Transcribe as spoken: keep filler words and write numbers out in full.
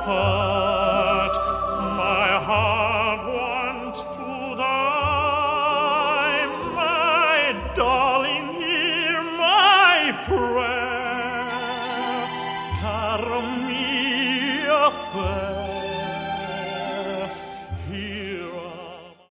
apart. My heart wants to die. My darling, hear my prayer. Caro mio,